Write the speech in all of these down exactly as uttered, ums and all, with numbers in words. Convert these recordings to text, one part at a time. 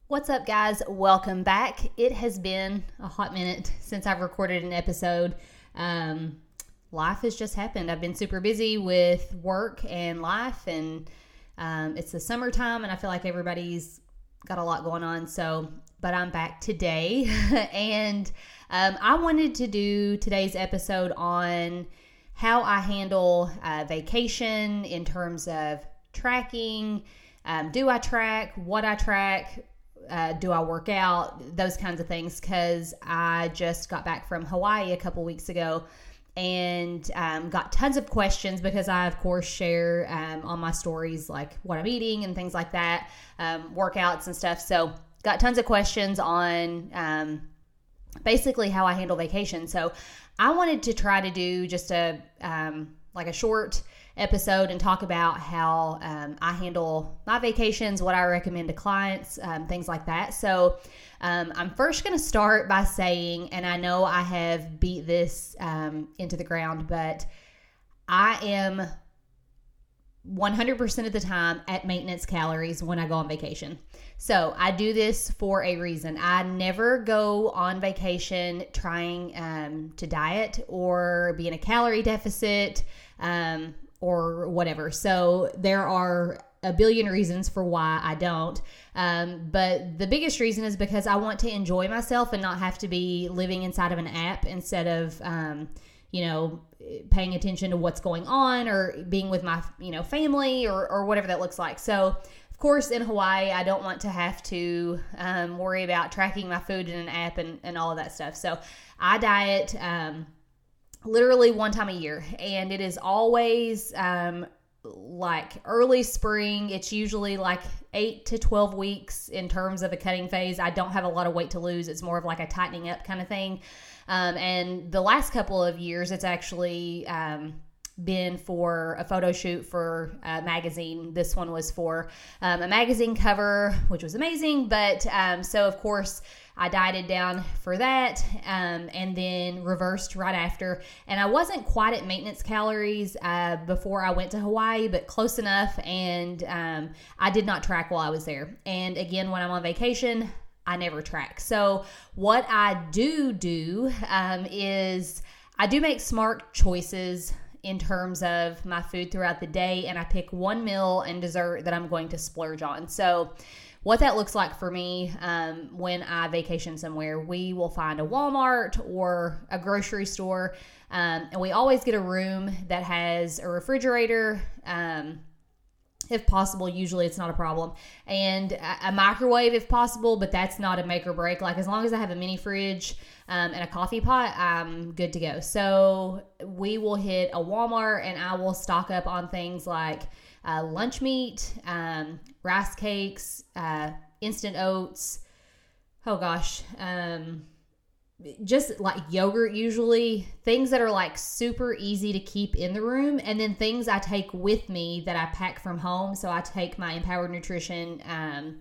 What's up, guys? Welcome back. It has been a hot minute since I've recorded an episode. Um, life has just happened. I've been super busy with work and life, and um, it's the summertime, and I feel like everybody's got a lot going on. So, but I'm back today, and um, I wanted to do today's episode on how I handle uh, vacation in terms of tracking. Um, do I track? What I track? Uh, do I work out? Those kinds of things, because I just got back from Hawaii a couple weeks ago and um, got tons of questions because I, of course, share um, on my stories like what I'm eating and things like that, um, workouts and stuff. So got tons of questions on um, basically how I handle vacation. So I wanted to try to do just a um, like a short episode and talk about how um, I handle my vacations, what I recommend to clients, um, things like that. So um, I'm first going to start by saying, and I know I have beat this um, into the ground, but I am one hundred percent of the time at maintenance calories when I go on vacation. So I do this for a reason. I never go on vacation trying um, to diet or be in a calorie deficit, um, or whatever. So there are a billion reasons for why I don't. Um, but the biggest reason is because I want to enjoy myself and not have to be living inside of an app instead of, um, you know, paying attention to what's going on or being with my, you know, family or, or whatever that looks like. So of course, in Hawaii, I don't want to have to um, worry about tracking my food in an app and, and all of that stuff. So I diet, um, literally one time a year, and it is always um, like early spring. It's usually like eight to twelve weeks in terms of a cutting phase. I don't have a lot of weight to lose. It's more of like a tightening up kind of thing. Um, and the last couple of years, it's actually um, been for a photo shoot for a magazine. This one was for um, a magazine cover, which was amazing. But um, so, of course, I dieted down for that um, and then reversed right after. And I wasn't quite at maintenance calories uh, before I went to Hawaii, but close enough. And um, I did not track while I was there. And again, when I'm on vacation, I never track. So what I do do um, is I do make smart choices in terms of my food throughout the day. And I pick one meal and dessert that I'm going to splurge on. So what that looks like for me um, when I vacation somewhere, we will find a Walmart or a grocery store, um, and we always get a room that has a refrigerator, um, if possible. Usually it's not a problem, and a, a microwave if possible, but that's not a make or break. Like, as long as I have a mini fridge um, and a coffee pot, I'm good to go. So we will hit a Walmart, and I will stock up on things like Uh, lunch meat, um, rice cakes, uh, instant oats. Oh gosh. Um, just like yogurt, usually things that are like super easy to keep in the room. And then things I take with me that I pack from home. So I take my Empowered Nutrition, um,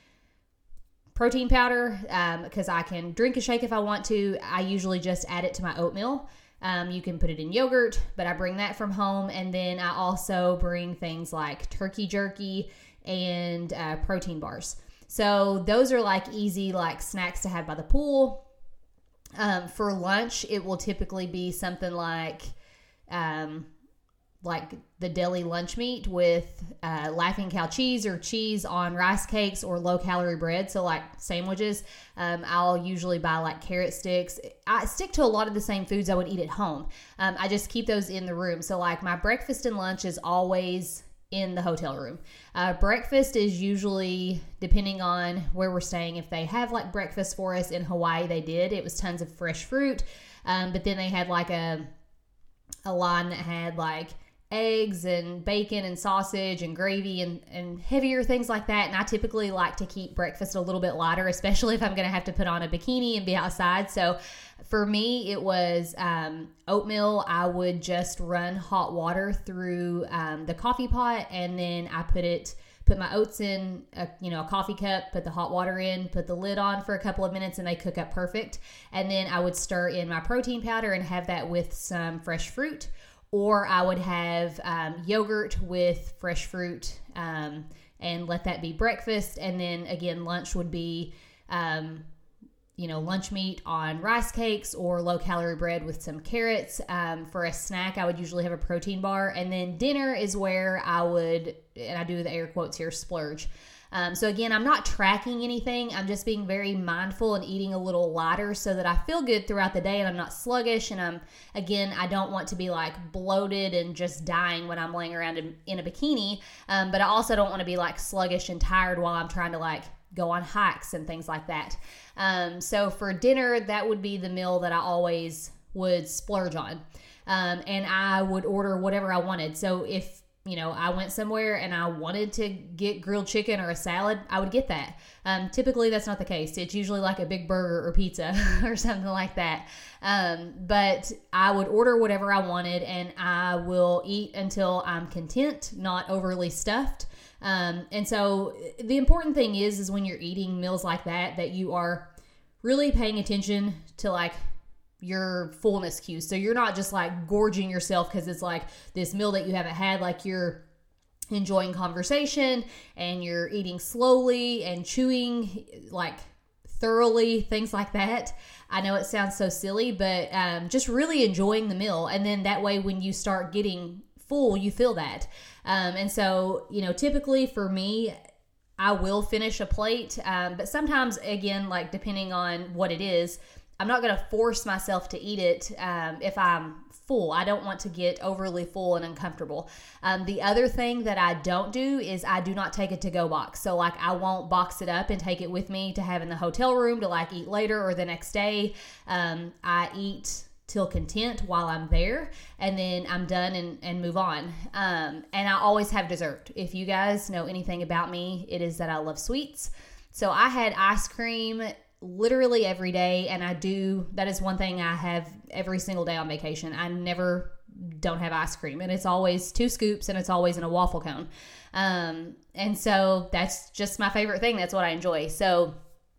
protein powder, um, because I can drink a shake if I want to. I usually just add it to my oatmeal. Um, you can put it in yogurt, but I bring that from home. And then I also bring things like turkey jerky and uh, protein bars. So those are like easy like snacks to have by the pool. Um, for lunch, it will typically be something like um, like the deli lunch meat with uh, Laughing Cow cheese or cheese on rice cakes or low calorie bread. So like sandwiches, um, I'll usually buy like carrot sticks. I stick to a lot of the same foods I would eat at home. Um, I just keep those in the room. So like my breakfast and lunch is always in the hotel room. Uh, breakfast is usually, depending on where we're staying, if they have like breakfast for us. In Hawaii, they did. It was tons of fresh fruit. Um, but then they had like a, a line that had like eggs and bacon and sausage and gravy and, and heavier things like that. And I typically like to keep breakfast a little bit lighter, especially if I'm going to have to put on a bikini and be outside. So for me, it was um, oatmeal. I would just run hot water through um, the coffee pot, and then I put it, put my oats in, a, you know, a coffee cup, put the hot water in, put the lid on for a couple of minutes, and they cook up perfect. And then I would stir in my protein powder and have that with some fresh fruit. Or I would have um, yogurt with fresh fruit um, and let that be breakfast. And then again, lunch would be, um, you know, lunch meat on rice cakes or low calorie bread with some carrots. Um, for a snack, I would usually have a protein bar. And then dinner is where I would, and I do the air quotes here, splurge. Um, so again, I'm not tracking anything. I'm just being very mindful and eating a little lighter so that I feel good throughout the day and I'm not sluggish. And I'm, again, I don't want to be like bloated and just dying when I'm laying around in, in a bikini. Um, but I also don't want to be like sluggish and tired while I'm trying to like go on hikes and things like that. Um, so for dinner, that would be the meal that I always would splurge on. Um, and I would order whatever I wanted. So if you know, I went somewhere and I wanted to get grilled chicken or a salad, I would get that. Um, typically, that's not the case. It's usually like a big burger or pizza or something like that. Um, but I would order whatever I wanted and I will eat until I'm content, not overly stuffed. Um, and so the important thing is, is when you're eating meals like that, that you are really paying attention to like your fullness cues. So you're not just like gorging yourself because it's like this meal that you haven't had, like you're enjoying conversation and you're eating slowly and chewing like thoroughly, things like that. I know it sounds so silly, but um, just really enjoying the meal. And then that way, when you start getting full, you feel that. Um, and so, you know, typically for me, I will finish a plate. Um, but sometimes, again, like depending on what it is, I'm not going to force myself to eat it um, if I'm full. I don't want to get overly full and uncomfortable. Um, the other thing that I don't do is I do not take a to-go box. So like I won't box it up and take it with me to have in the hotel room to like eat later or the next day. Um, I eat till content while I'm there and then I'm done and, and move on. Um, and I always have dessert. If you guys know anything about me, it is that I love sweets. So I had ice cream literally every day, and I do, that is one thing I have every single day on vacation. I never don't have ice cream, and it's always two scoops and it's always in a waffle cone. Um, and so that's just my favorite thing. That's what I enjoy. So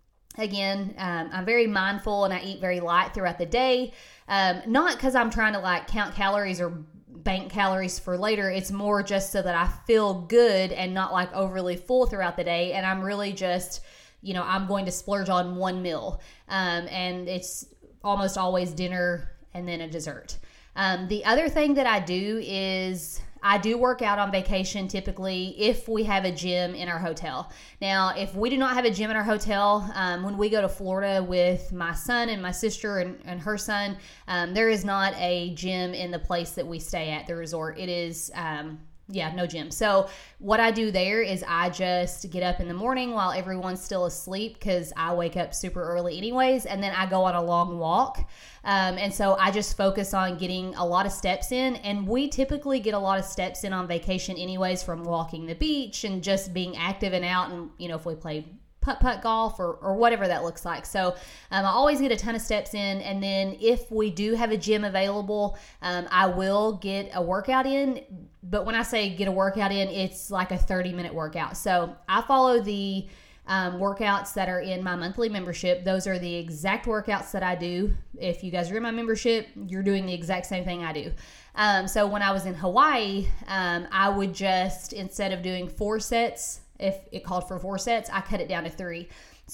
again, um, I'm very mindful and I eat very light throughout the day. Um, not because I'm trying to like count calories or bank calories for later. It's more just so that I feel good and not like overly full throughout the day. And I'm really just, you know, I'm going to splurge on one meal. Um, and it's almost always dinner and then a dessert. Um, the other thing that I do is I do work out on vacation typically if we have a gym in our hotel. Now, if we do not have a gym in our hotel, um, when we go to Florida with my son and my sister and, and her son, um, there is not a gym in the place that we stay at, the resort. It is... Um, Yeah, no gym. So what I do there is I just get up in the morning while everyone's still asleep because I wake up super early anyways, and then I go on a long walk. Um, and so I just focus on getting a lot of steps in, and we typically get a lot of steps in on vacation anyways from walking the beach and just being active and out, and, you know, if we play putt-putt golf or, or whatever that looks like. So um, I always get a ton of steps in. And then if we do have a gym available, um, I will get a workout in. But when I say get a workout in, it's like a thirty minute workout. So I follow the um, workouts that are in my monthly membership. Those are the exact workouts that I do. If you guys are in my membership, you're doing the exact same thing I do. Um, so when I was in Hawaii, um, I would just, instead of doing four sets, if it called for four sets, I cut it down to three.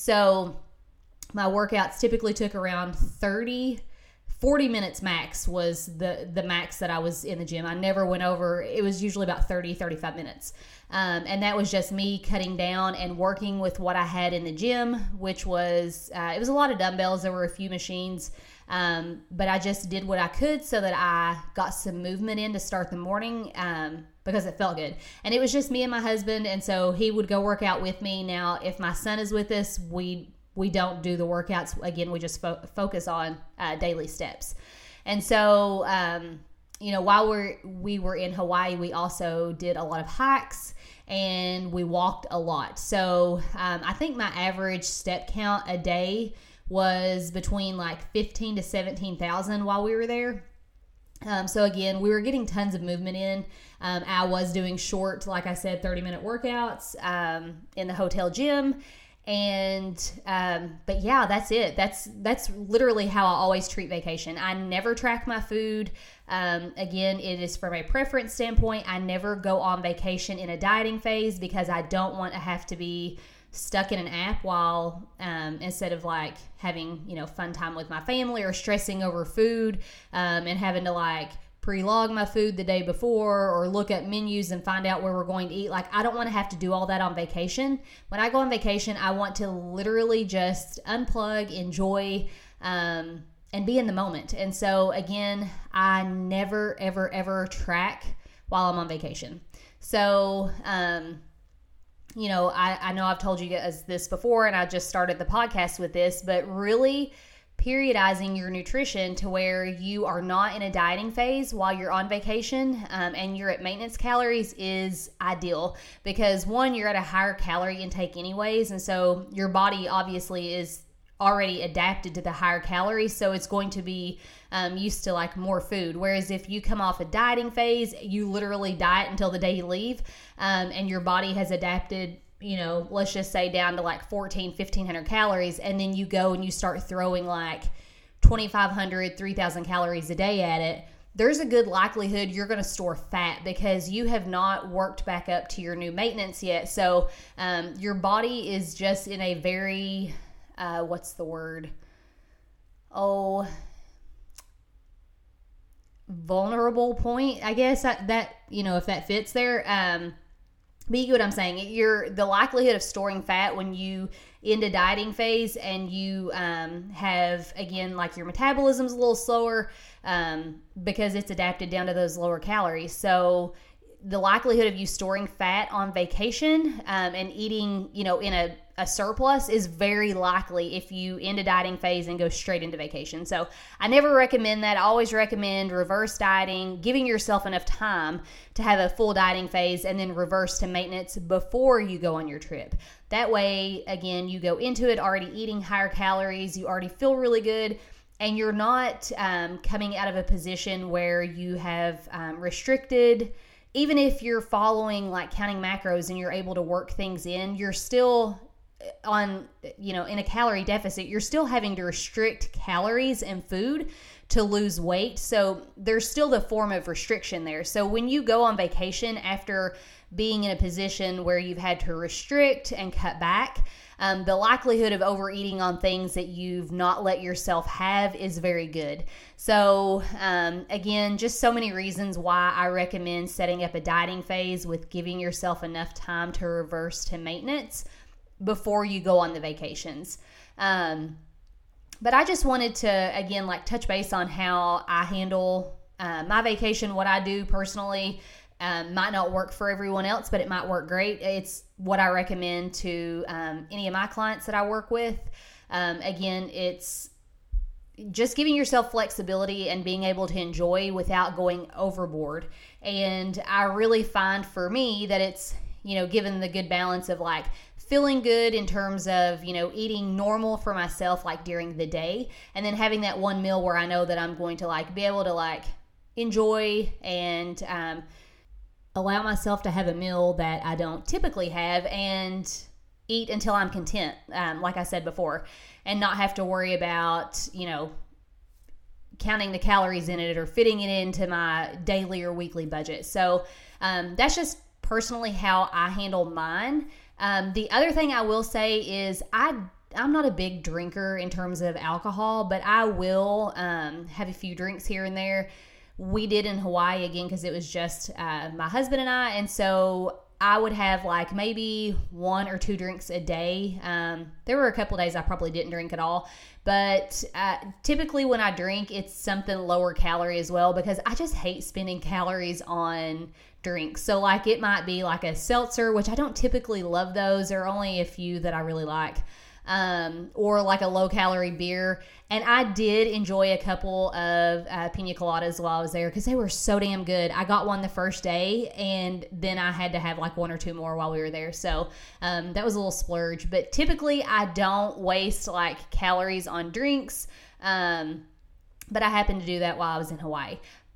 So my workouts typically took around thirty, forty minutes max was the, the max that I was in the gym. I never went over. It was usually about thirty, thirty-five minutes. Um, and that was just me cutting down and working with what I had in the gym, which was, uh, it was a lot of dumbbells. There were a few machines. Um, but I just did what I could so that I got some movement in to start the morning, um, because it felt good. And it was just me and my husband. And so he would go work out with me. Now, if my son is with us, we, we don't do the workouts. Again, we just fo- focus on, uh, daily steps. And so, um, you know, while we're, we were in Hawaii, we also did a lot of hikes and we walked a lot. So, um, I think my average step count a day was between like fifteen to seventeen thousand while we were there. Um, so again, we were getting tons of movement in. Um, I was doing short, like I said, thirty minute workouts um, in the hotel gym. And, um, but yeah, that's it. That's, that's literally how I always treat vacation. I never track my food. Um, again, it is from a preference standpoint. I never go on vacation in a dieting phase because I don't want to have to be stuck in an app while, um, instead of like having, you know, fun time with my family or stressing over food, um, and having to like pre-log my food the day before or look up menus and find out where we're going to eat. Like, I don't want to have to do all that on vacation. When I go on vacation, I want to literally just unplug, enjoy, um, and be in the moment. And so again, I never, ever, ever track while I'm on vacation. So, um, you know, I, I know I've told you guys this before, and I just started the podcast with this, but really periodizing your nutrition to where you are not in a dieting phase while you're on vacation, um, and you're at maintenance calories is ideal, because one, you're at a higher calorie intake anyways, and so your body obviously is already adapted to the higher calories, so it's going to be um, used to like more food. Whereas if you come off a dieting phase, you literally diet until the day you leave, um, and your body has adapted, you know, let's just say down to like fourteen, fifteen hundred calories, and then you go and you start throwing like twenty-five hundred, three thousand calories a day at it, there's a good likelihood you're going to store fat because you have not worked back up to your new maintenance yet. So um, your body is just in a very, uh, what's the word? Oh, vulnerable point, I guess, that, that you know, if that fits there. Um, But you get what I'm saying. You're, the likelihood of storing fat when you end a dieting phase and you um, have, again, like your metabolism's a little slower um, because it's adapted down to those lower calories. So the likelihood of you storing fat on vacation um, and eating, you know, in a, a surplus is very likely if you end a dieting phase and go straight into vacation. So I never recommend that. I always recommend reverse dieting, giving yourself enough time to have a full dieting phase and then reverse to maintenance before you go on your trip. That way, again, you go into it already eating higher calories, you already feel really good, and you're not um, coming out of a position where you have um, restricted. Even if you're following like counting macros and you're able to work things in, you're still on, you know, in a calorie deficit. You're still having to restrict calories and food to lose weight. So there's still the form of restriction there. So when you go on vacation after being in a position where you've had to restrict and cut back, Um, the likelihood of overeating on things that you've not let yourself have is very good. So um, again, just so many reasons why I recommend setting up a dieting phase with giving yourself enough time to reverse to maintenance before you go on the vacations. Um, but I just wanted to, again, like touch base on how I handle uh, my vacation, what I do personally. Um, might not work for everyone else, but it might work great. It's what I recommend to um, any of my clients that I work with. Um, again, it's just giving yourself flexibility and being able to enjoy without going overboard. And I really find for me that it's, you know, given the good balance of like feeling good in terms of, you know, eating normal for myself, like during the day, and then having that one meal where I know that I'm going to like be able to like enjoy and, um, allow myself to have a meal that I don't typically have and eat until I'm content, um, like I said before, and not have to worry about, you know, counting the calories in it or fitting it into my daily or weekly budget. So um, that's just personally how I handle mine. Um, the other thing I will say is I I'm not a big drinker in terms of alcohol, but I will um, have a few drinks here and there. We did in Hawaii, again, because it was just uh, my husband and I. And so I would have like maybe one or two drinks a day. Um, there were a couple of days I probably didn't drink at all. But uh, typically when I drink, it's something lower calorie as well, because I just hate spending calories on drinks. So like it might be like a seltzer, which I don't typically love those. There are only a few that I really like. Um, or like a low calorie beer. And I did enjoy a couple of uh, pina coladas while I was there because they were so damn good. I got one the first day and then I had to have like one or two more while we were there. So um, that was a little splurge. But typically I don't waste like calories on drinks. Um, but I happened to do that while I was in Hawaii.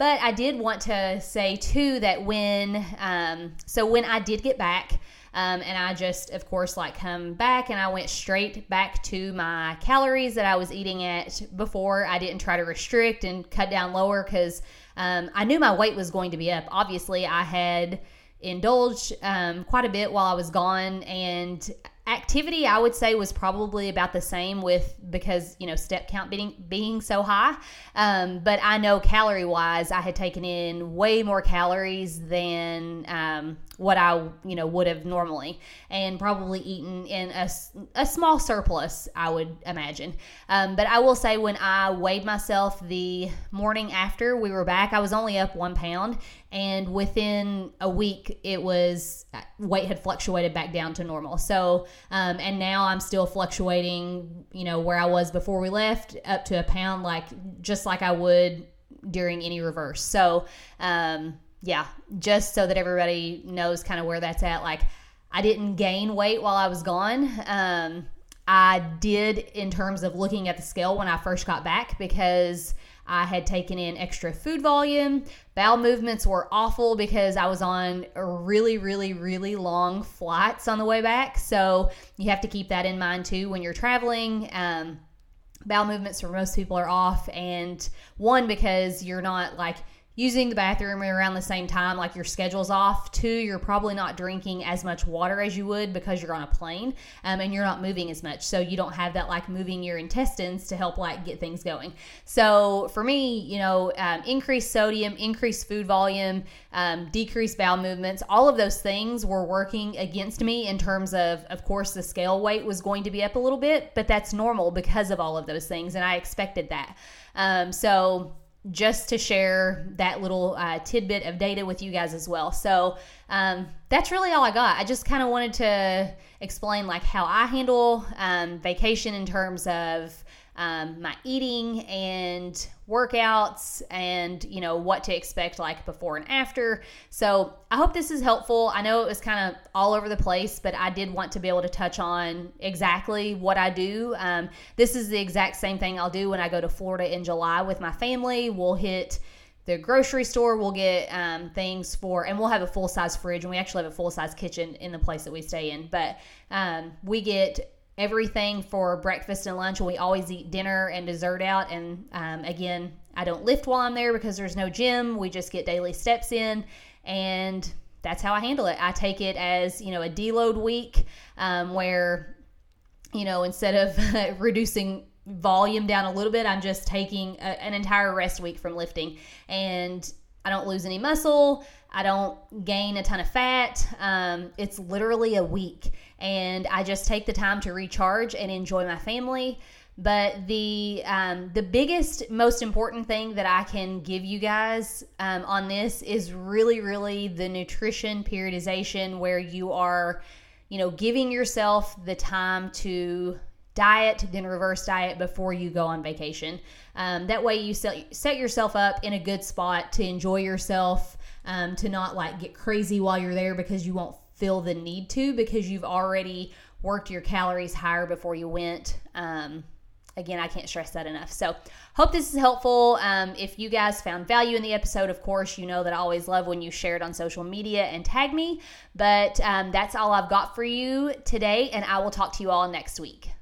But I did want to say too that when, um, so when I did get back, um, and I just, of course, like come back and I went straight back to my calories that I was eating at before. I didn't try to restrict and cut down lower because um, I knew my weight was going to be up. Obviously, I had indulged um, quite a bit while I was gone, and activity I would say was probably about the same with because you know step count being being so high, um, but I know calorie wise I had taken in way more calories than um, what I you know would have normally, and probably eaten in a, a small surplus I would imagine. Um, but I will say when I weighed myself the morning after we were back, I was only up one pound, and within a week it was weight had fluctuated back down to normal. So um, and now I'm still fluctuating, you know, where I was before we left up to a pound, like just like I would during any reverse. So um, yeah, just so that everybody knows kind of where that's at. Like I didn't gain weight while I was gone. Um, I did in terms of looking at the scale when I first got back because I had taken in extra food volume. Bowel movements were awful because I was on a really, really, really long flights on the way back. So you have to keep that in mind too when you're traveling. Um, bowel movements for most people are off. And one, because you're not like using the bathroom around the same time, like your schedule's off. Two, you're probably not drinking as much water as you would because you're on a plane, um, and you're not moving as much. So you don't have that like moving your intestines to help like get things going. So for me, you know, um, increased sodium, increased food volume, um, decreased bowel movements, all of those things were working against me in terms of, of course, the scale weight was going to be up a little bit, but that's normal because of all of those things. And I expected that. Um, so just to share that little uh, tidbit of data with you guys as well. So um, that's really all I got. I just kind of wanted to explain like how I handle um, vacation in terms of um, my eating and workouts and, you know, what to expect like before and after. So I hope this is helpful. I know it was kind of all over the place, but I did want to be able to touch on exactly what I do. Um, this is the exact same thing I'll do when I go to Florida in July with my family. We'll hit the grocery store, we'll get um, things for, and we'll have a full-size fridge, and we actually have a full-size kitchen in the place that we stay in. But um, we get everything for breakfast and lunch, and we always eat dinner and dessert out. And um, again, I don't lift while I'm there because there's no gym. We just get daily steps in, and that's how I handle it. I take it as, you know, a deload week um, where, you know, instead of reducing volume down a little bit, I'm just taking a, an entire rest week from lifting, and I don't lose any muscle. I don't gain a ton of fat. Um, it's literally a week, and I just take the time to recharge and enjoy my family. But the um, the biggest, most important thing that I can give you guys um, on this is really, really the nutrition periodization, where you are, you know, giving yourself the time to diet, then reverse diet before you go on vacation. Um, that way you set, set yourself up in a good spot to enjoy yourself, um, to not like get crazy while you're there because you won't feel the need to, because you've already worked your calories higher before you went. Um, again, I can't stress that enough. So hope this is helpful. Um, if you guys found value in the episode, of course, you know that I always love when you share it on social media and tag me. But um, that's all I've got for you today, and I will talk to you all next week.